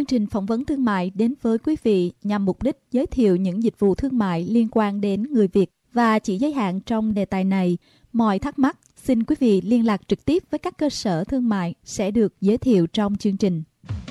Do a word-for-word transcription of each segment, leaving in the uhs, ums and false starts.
Chương trình phỏng vấn thương mại đến với quý vị nhằm mục đích giới thiệu những dịch vụ thương mại liên quan đến người Việt và chỉ giới hạn trong đề tài này. Mọi thắc mắc, xin quý vị liên lạc trực tiếp với các cơ sở thương mại sẽ được giới thiệu trong chương trình.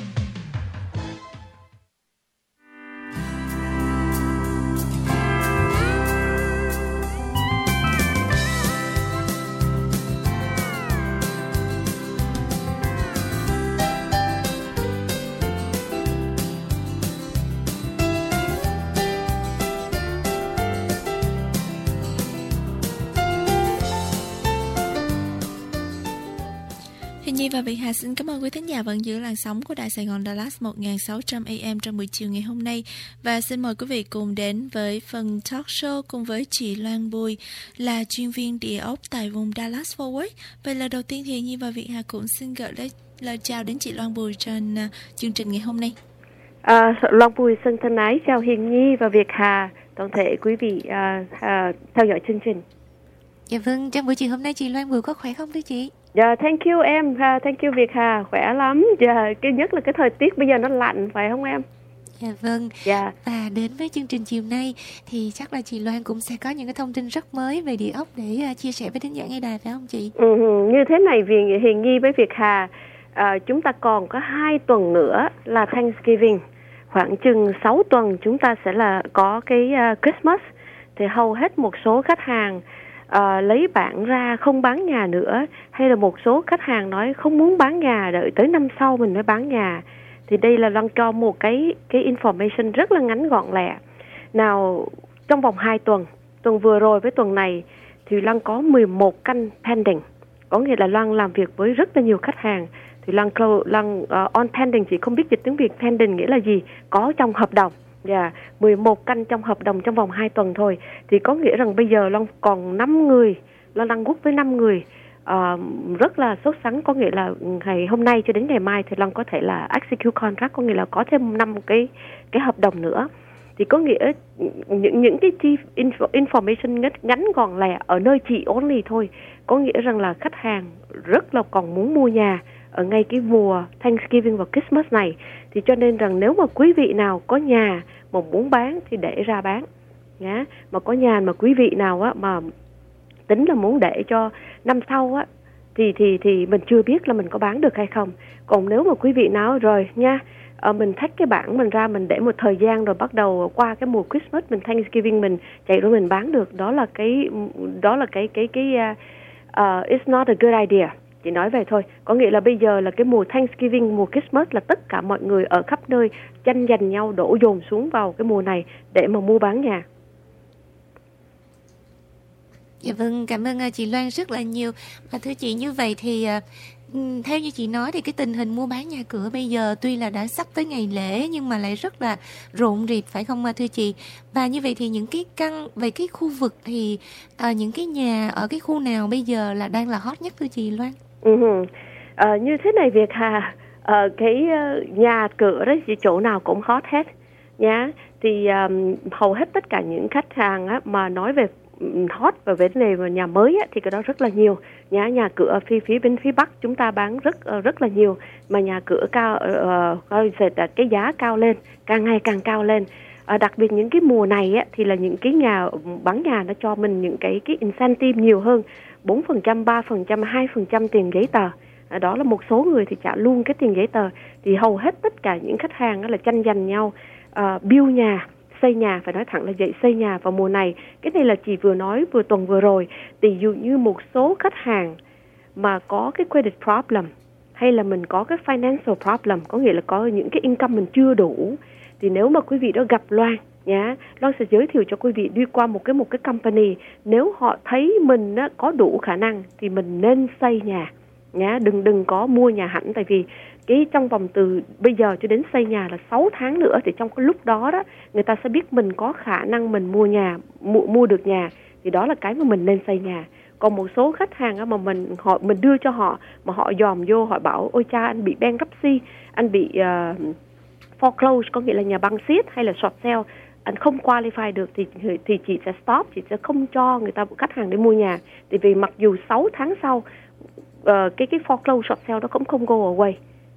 Nhi và Việt Hà xin cảm ơn quý thính giả vẫn giữ làn sóng của Đài Sài Gòn Dallas một nghìn sáu trăm A M trong buổi chiều ngày hôm nay. Và xin mời quý vị cùng đến với phần talk show cùng với chị Loan Bùi là chuyên viên địa ốc tại vùng Dallas Fort Worth. Vậy là đầu tiên thì Nhi và Việt Hà cũng xin gửi lời, lời chào đến chị Loan Bùi trên uh, chương trình ngày hôm nay. À, Loan Bùi xin thân ái chào Hiền Nhi và Việt Hà, toàn thể quý vị uh, uh, theo dõi chương trình. Dạ vâng, trong buổi chiều hôm nay chị Loan Bùi có khỏe không thưa chị? Dạ, yeah, thank you em, uh, thank you Việt Hà, khỏe lắm. Dạ, yeah, cái nhất là cái thời tiết bây giờ nó lạnh, phải không em? Dạ vâng. Dạ. Yeah. Và đến với chương trình chiều nay thì chắc là chị Loan cũng sẽ có những cái thông tin rất mới về địa ốc để uh, chia sẻ với thính giả nghe đài phải không chị? Ừ, như thế này, vì Hiền Nhi với Việt Hà, uh, chúng ta còn có hai tuần nữa là Thanksgiving, khoảng chừng sáu tuần chúng ta sẽ là có cái uh, Christmas, thì hầu hết một số khách hàng Uh, lấy bản ra không bán nhà nữa, hay là một số khách hàng nói không muốn bán nhà, đợi tới năm sau mình mới bán nhà. Thì đây là Loan cho một cái cái information rất là ngắn gọn lẹ. Nào, trong vòng hai tuần, tuần vừa rồi với tuần này thì Loan có mười một căn pending, có nghĩa là Loan làm việc với rất là nhiều khách hàng. Thì Loan, Loan uh, on pending, chỉ không biết dịch tiếng Việt pending nghĩa là gì, có trong hợp đồng. Dạ, yeah, mười một căn trong hợp đồng trong vòng hai tuần thôi. Thì có nghĩa rằng bây giờ Loan còn năm người, Loan đang quốc với năm người, uh, rất là sốt sắng. Có nghĩa là ngày hôm nay cho đến ngày mai thì Loan có thể là execute contract, có nghĩa là có thêm năm cái cái hợp đồng nữa. Thì có nghĩa những những cái information ngắn, ngắn gọn lẹ ở nơi chị only thôi. Có nghĩa rằng là khách hàng rất là còn muốn mua nhà ở ngay cái mùa Thanksgiving và Christmas này. Thì cho nên rằng nếu mà quý vị nào có nhà mà muốn bán thì để ra bán nhá. Mà có nhà mà quý vị nào á mà tính là muốn để cho năm sau á thì thì thì mình chưa biết là mình có bán được hay không. Còn nếu mà quý vị nào rồi nha, à, mình thách cái bảng mình ra, mình để một thời gian rồi bắt đầu qua cái mùa Christmas, mình Thanksgiving mình chạy rồi mình bán được, đó là cái đó là cái cái cái uh, uh, it's not a good idea. Chỉ nói về thôi, có nghĩa là bây giờ là cái mùa Thanksgiving, mùa Christmas là tất cả mọi người ở khắp nơi tranh giành nhau đổ dồn xuống vào cái mùa này để mà mua bán nhà. Dạ vâng, cảm ơn chị Loan rất là nhiều. Và thưa chị, như vậy thì theo như chị nói thì cái tình hình mua bán nhà cửa bây giờ tuy là đã sắp tới ngày lễ nhưng mà lại rất là rộn rịp phải không thưa chị? Và như vậy thì những cái căn về cái khu vực thì à, những cái nhà ở cái khu nào bây giờ là đang là hot nhất thưa chị Loan? Uh-huh. À, như thế này Việt Hà, à, cái uh, nhà cửa đấy thì chỗ nào cũng hot hết nhá. Thì um, hầu hết tất cả những khách hàng á, mà nói về hot và vấn đề mà nhà mới á, thì cái đó rất là nhiều nhá. Nhà cửa phía phía bên phía Bắc chúng ta bán rất uh, rất là nhiều, mà nhà cửa cao uh, cái giá cao lên, càng ngày càng cao lên. À, đặc biệt những cái mùa này á, thì là những cái nhà bán nhà nó cho mình những cái cái incentive nhiều hơn, bốn phần trăm, ba phần trăm, hai phần trăm tiền giấy tờ. À, đó là một số người thì trả luôn cái tiền giấy tờ. Thì hầu hết tất cả những khách hàng là tranh giành nhau uh, build nhà, xây nhà, phải nói thẳng là vậy, xây nhà vào mùa này. Cái này là chị vừa nói vừa tuần vừa rồi. Thì dụ như một số khách hàng mà có cái credit problem, hay là mình có cái financial problem, có nghĩa là có những cái income mình chưa đủ, thì nếu mà quý vị đó gặp Loan nhá, Loan sẽ giới thiệu cho quý vị đi qua một cái một cái company. Nếu họ thấy mình á, có đủ khả năng thì mình nên xây nhà nhá, đừng đừng có mua nhà hẳn. Tại vì cái trong vòng từ bây giờ cho đến xây nhà là sáu tháng nữa, thì trong cái lúc đó đó người ta sẽ biết mình có khả năng mình mua nhà, mua, mua được nhà, thì đó là cái mà mình nên xây nhà. Còn một số khách hàng á, mà mình họ mình đưa cho họ mà họ dòm vô, họ bảo ôi cha anh bị bankruptcy, anh bị uh, foreclose, có nghĩa là nhà băng xiết hay là short sale, anh không qualify được, thì thì chị sẽ stop, chị sẽ không cho người ta khách hàng để mua nhà. Tại vì mặc dù sáu tháng sau uh, cái cái foreclose short sale đó cũng không go away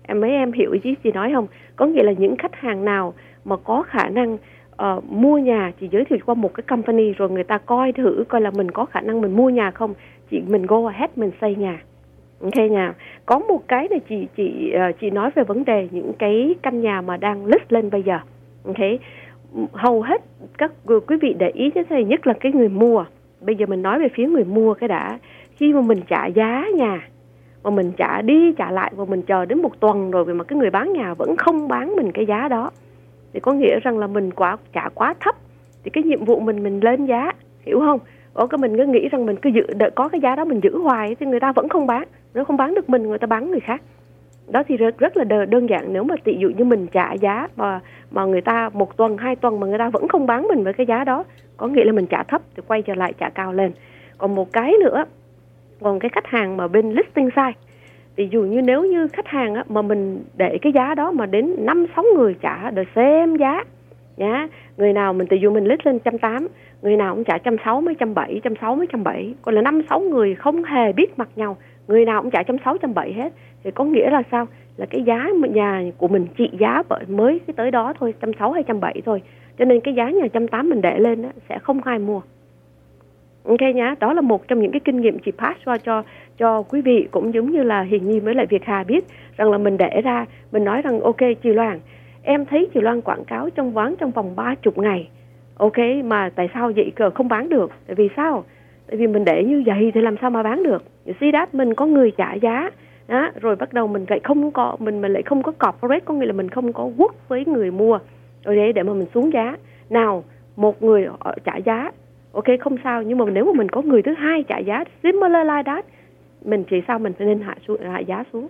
em mấy em hiểu ý chị nói không? Có nghĩa là những khách hàng nào mà có khả năng uh, mua nhà, chị giới thiệu qua một cái company rồi người ta coi thử coi là mình có khả năng mình mua nhà không, chị mình go ahead mình xây nhà. Ok nhà. Có một cái này chị chị uh, chị nói về vấn đề những cái căn nhà mà đang list lên bây giờ. Ok, hầu hết các quý vị để ý thế này, nhất là cái người mua. Bây giờ mình nói về phía người mua cái đã. Khi mà mình trả giá nhà mà mình trả đi trả lại và mình chờ đến một tuần rồi mà cái người bán nhà vẫn không bán mình cái giá đó, thì có nghĩa rằng là mình quá trả quá thấp. Thì cái nhiệm vụ mình mình lên giá, hiểu không? Ở cái mình cứ nghĩ rằng mình cứ giữ đợi có cái giá đó mình giữ hoài thì người ta vẫn không bán. Nếu không bán được mình, người ta bán người khác. Đó thì rất, rất là đơn giản. Nếu mà ví dụ như mình trả giá mà mà người ta một tuần, hai tuần mà người ta vẫn không bán mình với cái giá đó, có nghĩa là mình trả thấp thì quay trở lại trả cao lên. Còn một cái nữa, còn cái khách hàng mà bên listing site, ví dụ như nếu như khách hàng á, mà mình để cái giá đó mà đến năm sáu người trả để xem giá nhá, người nào mình ví dụ mình list lên trăm tám, người nào cũng trả trăm sáu mấy trăm bảy, trăm sáu mấy trăm bảy, còn là năm sáu người không hề biết mặt nhau, người nào cũng trả trăm sáu trăm bảy hết, thì có nghĩa là sao? Là cái giá nhà của mình trị giá bởi mới cái tới đó thôi, trăm sáu hay trăm bảy thôi, cho nên cái giá nhà trăm tám mình để lên á, sẽ không ai mua. Ok nhá, đó là một trong những cái kinh nghiệm chị pass qua cho cho quý vị, cũng giống như là Hiền Nhi với lại Việt Hà biết rằng là mình để ra, mình nói rằng ok chị Loan, em thấy chị Loan quảng cáo trong bán trong vòng ba mươi ngày, ok mà tại sao vậy cờ không bán được? Tại vì sao? Tại vì mình để như vậy thì làm sao mà bán được? You see that, mình có người trả giá đó, rồi bắt đầu mình lại không có mình mình lại không có corporate, có nghĩa là mình không có work với người mua rồi để để mà mình xuống giá. Nào một người trả giá, ok không sao, nhưng mà nếu mà mình có người thứ hai trả giá similar like that, mình chỉ sao mình phải nên hạ xuống, hạ giá xuống.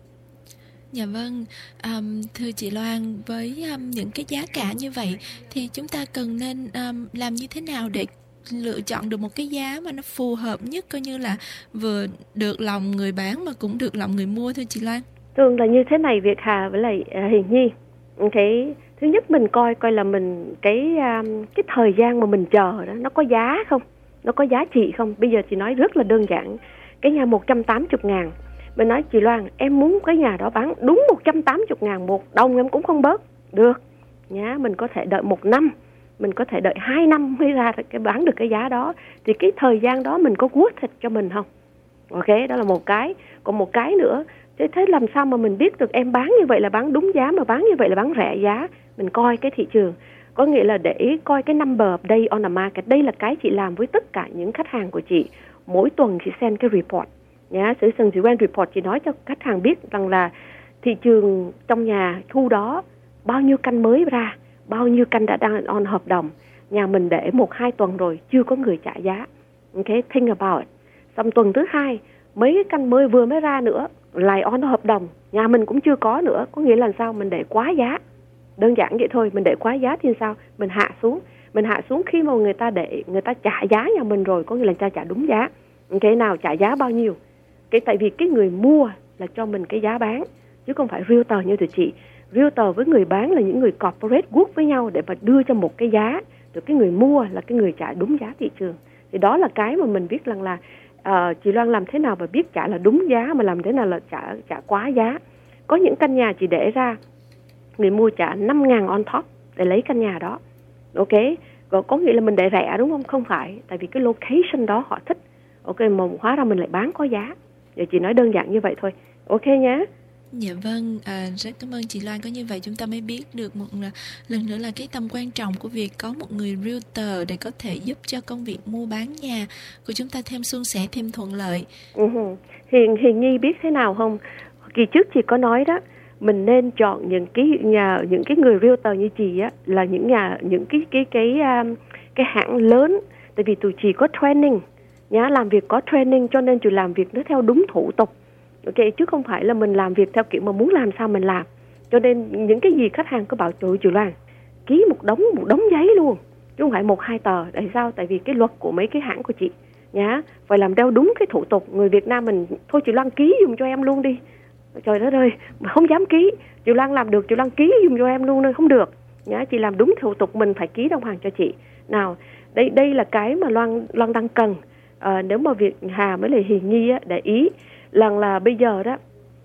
Dạ vâng, um, thưa chị Loan, với um, những cái giá cả như vậy thì chúng ta cần nên um, làm như thế nào để lựa chọn được một cái giá mà nó phù hợp nhất, coi như là vừa được lòng người bán mà cũng được lòng người mua, thưa chị Loan? Thường là như thế này Việt Hà với lại uh, Hiền Nhi. Cái thứ nhất mình coi coi là mình cái um, cái thời gian mà mình chờ đó nó có giá không, nó có giá trị không. Bây giờ chị nói rất là đơn giản, cái nhà một trăm tám mươi ngàn, mình nói chị Loan em muốn cái nhà đó bán đúng một trăm tám mươi ngàn, một đồng em cũng không bớt được nhá. Mình có thể đợi một năm, mình có thể đợi hai năm mới ra cái bán được cái giá đó, thì cái thời gian đó mình có worth thịt cho mình không? Ok, đó là một cái. Còn một cái nữa, thế thế làm sao mà mình biết được em bán như vậy là bán đúng giá, mà bán như vậy là bán rẻ giá? Mình coi cái thị trường, có nghĩa là để coi cái number of day on the market. Đây là cái chị làm với tất cả những khách hàng của chị. Mỗi tuần chị send cái report nhá, sử dụng chị quen report, chị nói cho khách hàng biết rằng là thị trường trong nhà thu đó bao nhiêu căn mới ra, bao nhiêu căn đã đang on hợp đồng, nhà mình để một hai tuần rồi chưa có người trả giá. Ok, think about it. Xong tuần thứ hai mấy cái căn mới vừa mới ra nữa lại on hợp đồng, nhà mình cũng chưa có nữa, có nghĩa là sao? Mình để quá giá. Đơn giản vậy thôi, mình để quá giá thì sao? Mình hạ xuống. Mình hạ xuống khi mà người ta để người ta trả giá nhà mình rồi, có nghĩa là ta trả đúng giá. Cái nào trả giá bao nhiêu? Cái tại vì cái người mua là cho mình cái giá bán, chứ không phải realtor như tụi chị. Realtor với người bán là những người corporate work với nhau để mà đưa cho một cái giá, rồi cái người mua là cái người trả đúng giá thị trường. Thì đó là cái mà mình biết rằng là uh, chị Loan làm thế nào mà biết trả là đúng giá, mà làm thế nào là trả trả quá giá. Có những căn nhà chị để ra người mua trả năm ngàn on top để lấy căn nhà đó. Ok, rồi có nghĩa là mình để rẻ đúng không? Không phải, tại vì cái location đó họ thích. Ok, mà hóa ra mình lại bán có giá. Giờ chị nói đơn giản như vậy thôi. Ok nhé. Dạ vâng, à, rất cảm ơn chị Loan. Có như vậy chúng ta mới biết được một lần nữa là cái tầm quan trọng của việc có một người realtor để có thể giúp cho công việc mua bán nhà của chúng ta thêm suôn sẻ, thêm thuận lợi. Uh-huh. Hiền, Hiền Nhi biết thế nào không? Kỳ trước chị có nói đó, mình nên chọn những cái nhà, những cái người realtor như chị á, là những nhà, những cái cái cái um, cái hãng lớn, tại vì tụi chị có training, nhá, làm việc có training, cho nên chị làm việc nó theo đúng thủ tục. Ok, chứ không phải là mình làm việc theo kiểu mà muốn làm sao mình làm. Cho nên những cái gì khách hàng cứ bảo trời chị Loan ký một đống một đống giấy luôn, chứ không phải một hai tờ. Tại sao? Tại vì cái luật của mấy cái hãng của chị nhá, phải làm theo đúng cái thủ tục. Người Việt Nam mình thôi chị Loan ký dùm cho em luôn đi. Trời đất ơi, mà không dám ký. Chị Loan làm được, chị Loan ký dùm cho em luôn nên không được. Nhá, chị làm đúng thủ tục, mình phải ký đồng hàng cho chị. Nào, đây đây là cái mà Loan Loan đang cần. À, nếu mà Việt Hà với lại Hiền Nhi á, để ý lần là bây giờ đó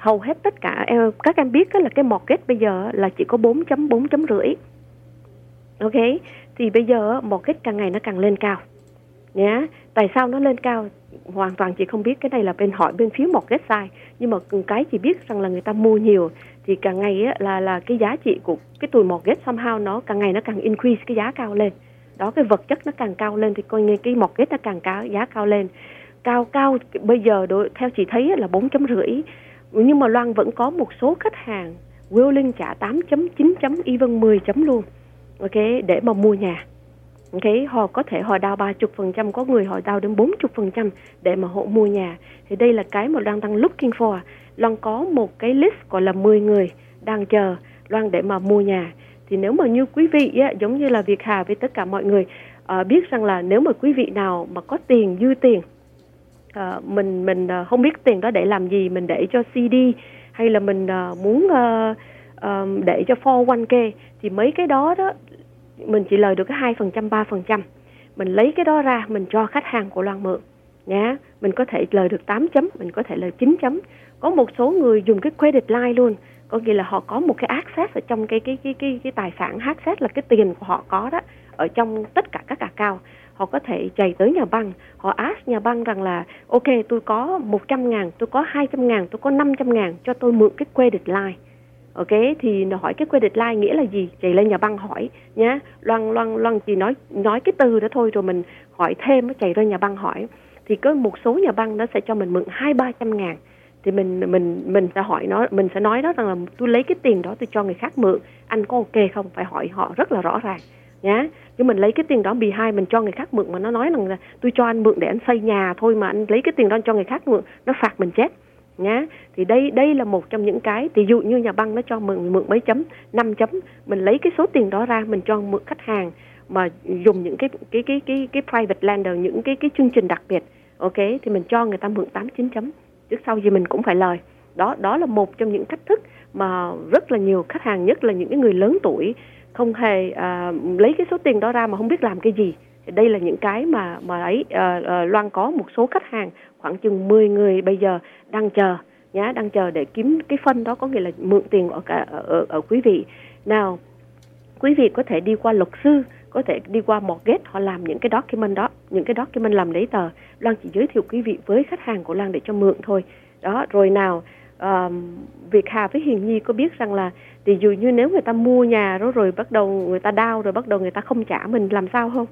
hầu hết tất cả em, các em biết là cái mortgage bây giờ là chỉ có bốn chấm bốn chấm rưỡi. Ok, thì bây giờ mortgage càng ngày nó càng lên cao nhé. Tại sao nó lên cao? Hoàn toàn chị không biết, cái này là bên hỏi bên phía mortgage side. Nhưng mà cái chị biết rằng là người ta mua nhiều thì càng ngày á, là là cái giá trị của cái tuổi mortgage somehow nó càng ngày nó càng increase, cái giá cao lên. Đó, cái vật chất nó càng cao lên thì coi như cái mortgage nó càng cao, giá cao lên. Cao cao bây giờ đối, theo chị thấy là bốn chấm rưỡi. Nhưng mà Loan vẫn có một số khách hàng willing trả tám chấm, chín chấm, even mười chấm luôn. Ok, để mà mua nhà. Ok, họ có thể họ đào ba mươi phần trăm, có người họ đào đến bốn mươi phần trăm để mà họ mua nhà. Thì đây là cái mà Loan đang looking for. Loan có một cái list gọi là mười người đang chờ Loan để mà mua nhà. Thì nếu mà như quý vị á, giống như là Việt Hà với tất cả mọi người uh, biết rằng là nếu mà quý vị nào mà có tiền, dư tiền, uh, mình mình uh, không biết tiền đó để làm gì, mình để cho xê đê hay là mình uh, muốn uh, uh, để cho four oh one k, thì mấy cái đó đó mình chỉ lời được cái hai phần trăm, ba phần trăm. Mình lấy cái đó ra mình cho khách hàng của Loan mượn nhá. Mình có thể lời được tám chấm, mình có thể lời chín chấm. Có một số người dùng cái credit line luôn, có nghĩa là họ có một cái access ở trong cái cái cái cái cái tài sản, access là cái tiền của họ có đó ở trong tất cả các account. Họ có thể chạy tới nhà băng, họ ask nhà băng rằng là ok, tôi có một trăm ngàn, tôi có hai trăm ngàn, tôi có năm trăm ngàn, cho tôi mượn cái credit line. Ok, thì nó hỏi cái credit line nghĩa là gì? Chạy lên nhà băng hỏi nhá. Loan loan loan chỉ nói nói cái từ đó thôi, rồi mình hỏi thêm, nó chạy ra nhà băng hỏi. Thì có một số nhà băng nó sẽ cho mình mượn hai ba trăm ngàn. Thì mình mình mình sẽ hỏi nó, mình sẽ nói đó rằng là tôi lấy cái tiền đó tôi cho người khác mượn, anh có ok không? Phải hỏi họ rất là rõ ràng nhá. Chứ mình lấy cái tiền đó bị hai mình cho người khác mượn mà nó nói rằng là tôi cho anh mượn để anh xây nhà thôi, mà anh lấy cái tiền đó cho người khác mượn, nó phạt mình chết nhá. Thì đây đây là một trong những cái, ví dụ như nhà băng nó cho mượn mượn mấy chấm, năm chấm, mình lấy cái số tiền đó ra mình cho mượn khách hàng mà dùng những cái cái cái cái cái private lender, những cái cái chương trình đặc biệt. Ok, thì mình cho người ta mượn tám chín chấm, trước sau gì mình cũng phải lời. Đó đó là một trong những cách thức mà rất là nhiều khách hàng, nhất là những cái người lớn tuổi, không hề à, lấy cái số tiền đó ra mà không biết làm cái gì. Thì đây là những cái mà mà ấy à, à, Loan có một số khách hàng khoảng chừng mười người bây giờ đang chờ nhá, đang chờ để kiếm cái phân đó, có nghĩa là mượn tiền ở cả ở, ở, ở quý vị. Nào, quý vị có thể đi qua luật sư, có thể đi qua mortgage, họ làm những cái document đó, những cái document làm giấy tờ. Loan chỉ giới thiệu quý vị với khách hàng của Loan để cho mượn thôi. Đó, rồi nào, um, Việt Hà với Hiền Nhi có biết rằng là thì dù như nếu người ta mua nhà đó rồi bắt đầu người ta đau, rồi bắt đầu người ta không trả mình làm sao không?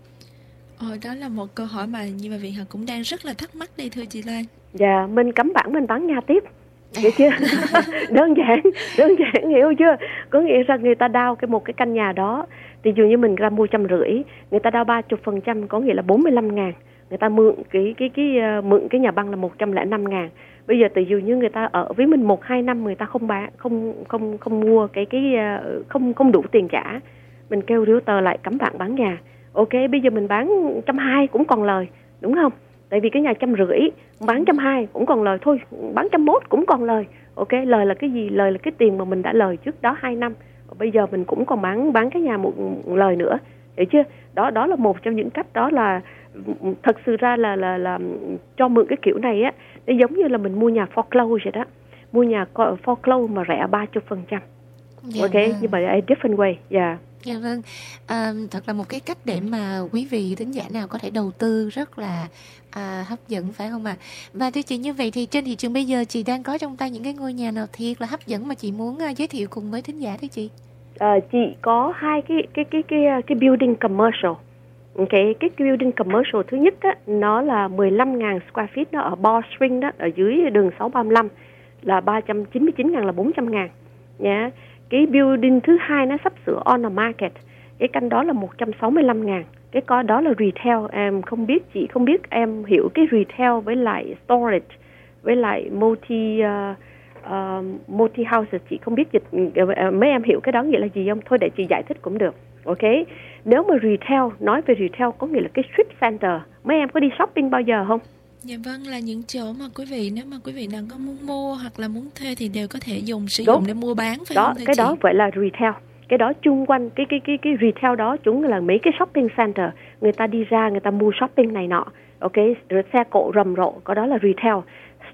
Ờ, đó là một câu hỏi mà như bà Việt Hà cũng đang rất là thắc mắc đây thưa chị Loan. Dạ, mình cấm bản mình bán nhà tiếp. Hiểu chưa? đơn giản, đơn giản, hiểu chưa? Có nghĩa rằng người ta đao cái một cái căn nhà đó, thì dụ như mình ra mua trăm rưỡi, người ta đao ba mươi phần trăm, có nghĩa là bốn mươi lăm ngàn. Người ta mượn cái cái cái uh, mượn cái nhà băng là một trăm lẻ năm ngàn. Bây giờ từ dụ như người ta ở với mình một hai năm, người ta không bán, không không không mua cái cái uh, không không đủ tiền trả, mình kêu realtor lại cấm bạn bán nhà. Ok, bây giờ mình bán trăm hai cũng còn lời, đúng không? Tại vì cái nhà trăm rưỡi bán trăm hai cũng còn lời, thôi bán trăm mốt cũng còn lời. Ok, lời là cái gì? Lời là cái tiền mà mình đã lời trước đó hai năm. Bây giờ mình cũng còn bán bán cái nhà một lời nữa, hiểu chưa? Đó đó là một trong những cách, đó là thật sự ra là là là cho mượn cái kiểu này á, nó giống như là mình mua nhà foreclose vậy đó, mua nhà foreclose mà rẻ ba mươi phần trăm. Dạ, ok, vâng. nhưng mà a different way, dạ. Dạ vâng, à, thật là một cái cách để mà quý vị thính giả nào có thể đầu tư rất là à, hấp dẫn, phải không ạ? À? Và thưa chị, như vậy thì trên thị trường bây giờ chị đang có trong tay những cái ngôi nhà nào thiệt là hấp dẫn mà chị muốn uh, giới thiệu cùng với thính giả thưa chị? À, chị có hai cái cái cái cái cái building commercial. Okay, cái building commercial thứ nhất á, nó là mười lăm ngàn square feet, nó ở Ball Spring đó, ở dưới đường sáu ba lăm, là ba trăm chín mươi chín ngàn, là bốn trăm ngàn nhá. Cái building thứ hai nó sắp sửa on the market, cái căn đó là một trăm sáu mươi lăm ngàn. Cái con đó là retail, em không biết, chị không biết em hiểu cái retail với lại storage với lại multi uh, uh, multi houses, chị không biết dịch, uh, mấy em hiểu cái đó nghĩa là gì không? Thôi để chị giải thích cũng được. Ok, nếu mà retail, nói về retail có nghĩa là cái strip center. Mấy em có đi shopping bao giờ không? Dạ vâng, là những chỗ mà quý vị, nếu mà quý vị nào có muốn mua hoặc là muốn thuê thì đều có thể dùng sử Đúng. dụng để mua bán, phải đó, không thưa cái chị? đó vậy là retail. Cái đó chung quanh cái cái cái cái retail đó chúng là mấy cái shopping center, người ta đi ra người ta mua shopping này nọ. Ok, rồi xe cộ rầm rộ, có đó là retail.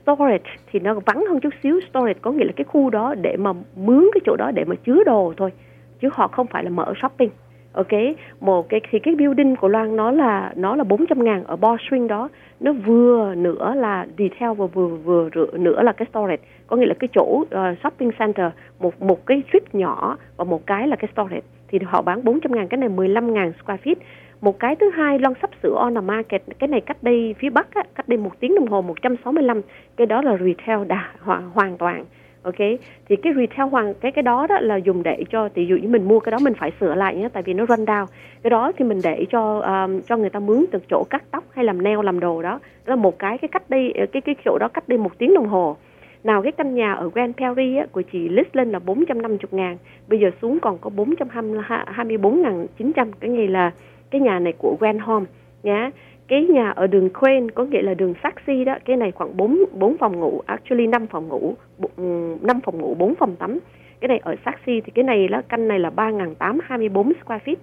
storage thì nó vắng hơn chút xíu. Storage có nghĩa là cái khu đó để mà mướn cái chỗ đó để mà chứa đồ thôi, chứ họ không phải là mở shopping. Ok, một cái thì cái building của Loan nó là nó là bốn trăm ngàn ở Ball Spring đó, nó vừa nữa là retail và vừa vừa nữa là cái storage, có nghĩa là cái chỗ uh, shopping center, một một cái strip nhỏ và một cái là cái storage, thì họ bán bốn trăm ngàn, cái này mười lăm ngàn square feet. Một cái thứ hai, Loan sắp sửa on the market, cái này cách đây phía Bắc á, cách đây một tiếng đồng hồ một trăm sáu mươi lăm, cái đó là retail đã hoàn, hoàn toàn. Ok, thì cái retail hoàng cái cái đó đó là dùng để cho, ví dụ như mình mua cái đó mình phải sửa lại nhé, tại vì nó run down. Cái đó thì mình để cho um, cho người ta mướn từ chỗ cắt tóc hay làm nail làm đồ đó. Đó là một cái cái cách đây cái cái chỗ đó cách đây một tiếng đồng hồ. Nào cái căn nhà ở Grand Prairie á, của chị list lên là bốn trăm năm mươi ngàn, bây giờ xuống còn có bốn trăm hai mươi bốn ngàn chín trăm. Cái này là cái nhà này của Grand Home nhá. Cái nhà ở đường Crane, có nghĩa là đường Saxi đó, cái này khoảng bốn, bốn phòng ngủ, actually năm phòng ngủ, năm phòng ngủ, bốn phòng tắm. Cái này ở Saxi thì cái này là căn này là ba nghìn tám trăm hai mươi bốn square feet,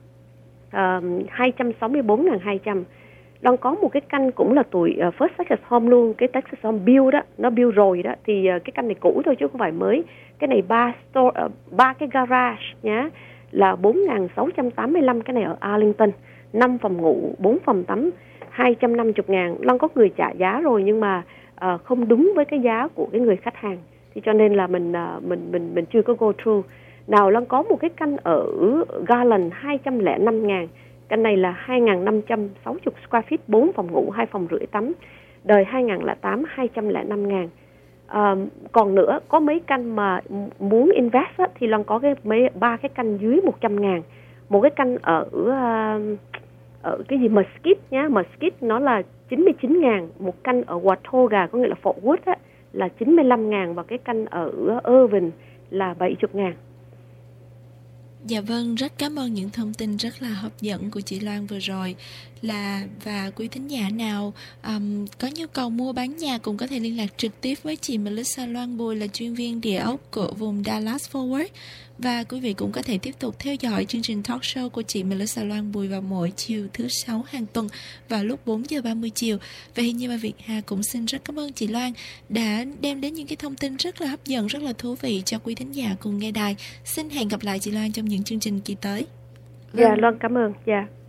uh, hai trăm sáu mươi bốn nghìn hai trăm. Đang có một cái căn cũng là tuổi uh, First Texas Home luôn, cái Texas Home build đó, nó build rồi đó, thì uh, cái căn này cũ thôi chứ không phải mới. Cái này ba store, uh, ba cái garage nhá, là bốn nghìn sáu trăm tám mươi lăm, cái này ở Arlington, năm phòng ngủ, bốn phòng tắm, hai trăm năm mươi ngàn. Long có người trả giá rồi nhưng mà uh, không đúng với cái giá của cái người khách hàng, thì cho nên là mình uh, mình mình mình chưa có go through. Nào Long có một cái căn ở Garland hai trăm lẻ năm ngàn, căn này là hai nghìn năm trăm sáu mươi square feet, bốn phòng ngủ, hai phòng rưỡi tắm, đời hai nghìn lẻ tám, hai trăm lẻ năm ngàn. Uh, còn nữa có mấy căn mà muốn invest á, thì Long có cái mấy ba cái căn dưới một trăm ngàn. Một cái căn ở uh, ở cái gì Mesquite nhá, Mesquite nó là chín mươi chín ngàn. Một căn ở Watauga, có nghĩa là Fort Worth á, là chín mươi lăm ngàn, và cái căn ở Irving là bảy mươi ngàn. Dạ vâng, rất cảm ơn những thông tin rất là hấp dẫn của chị Loan vừa rồi. Là và quý thính giả nào um, có nhu cầu mua bán nhà cũng có thể liên lạc trực tiếp với chị Melissa Loan Bùi, là chuyên viên địa ốc của vùng Dallas Fort Worth. Và quý vị cũng có thể tiếp tục theo dõi chương trình talk show của chị Melissa Loan Bùi vào mỗi chiều thứ sáu hàng tuần vào lúc bốn giờ ba mươi chiều. Và Hình Nhi và Việt Hà cũng xin rất cảm ơn chị Loan đã đem đến những cái thông tin rất là hấp dẫn, rất là thú vị cho quý thính giả cùng nghe đài. Xin hẹn gặp lại chị Loan trong những chương trình kỳ tới. Dạ, Loan cảm ơn. Dạ.